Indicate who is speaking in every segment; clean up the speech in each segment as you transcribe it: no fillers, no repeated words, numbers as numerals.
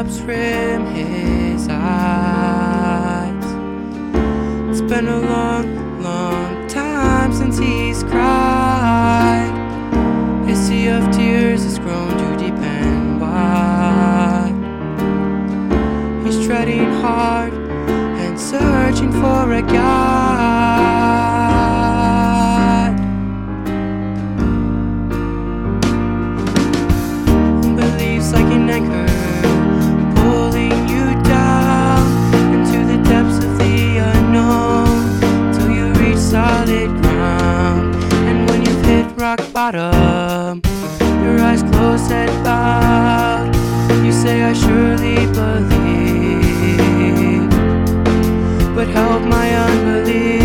Speaker 1: drops rim his eyes. It's been a long, long time since he's cried. His sea of tears has grown too deep and wide. He's treading hard and searching for a guide. Beliefs like an anchor, pulling you down into the depths of the unknown till you reach solid ground. And when you've hit rock bottom, your eyes closed, head bowed, you say, I surely believe, but help my unbelief.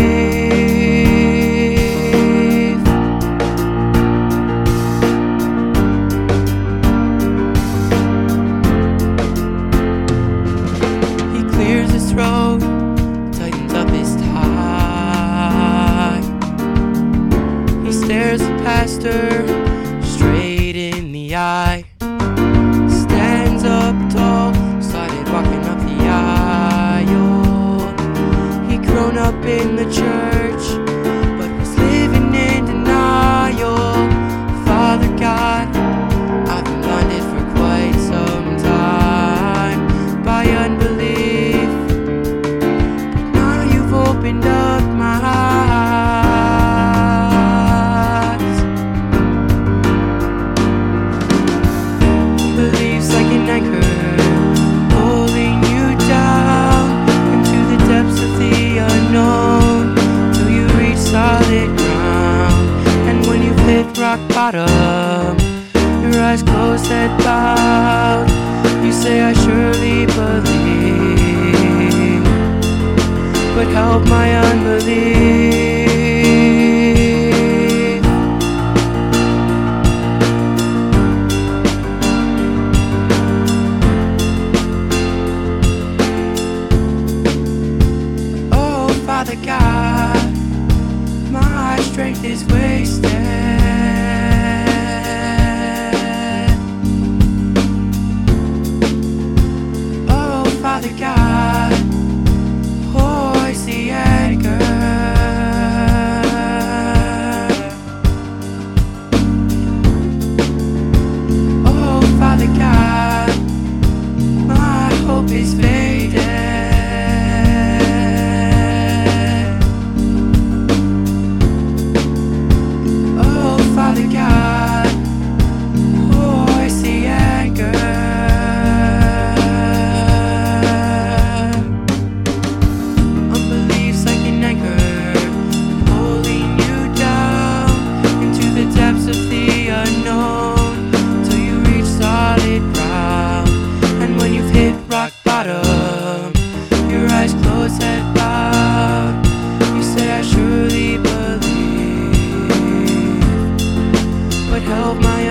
Speaker 1: He clears his throat, tightens up his tie. He stares the pastor straight in the eye. Stands up tall, started walking up the aisle. He'd grown up in the church, but was living in denial. Father God, I've been blinded for quite some time by unbelief, but now you've opened up my eyes. Beliefs like an anchor, pulling you down into the depths of the unknown till you reach solid ground. And when you've hit rock bottom, your eyes closed, head bowed, you say, I surely believe, but help my unbelief. Oh, Father God, my strength is wasted. Oh, Father God, hoist the anchor. Oh, Father God, my hope is faded. Oh, Father God, hoist the anchor. Unbelief's like an anchor, pulling you down into the depths of the unknown till you reach solid ground. And when you've hit rock bottom, your eyes closed, head bowed, you say, I surely believe, but help my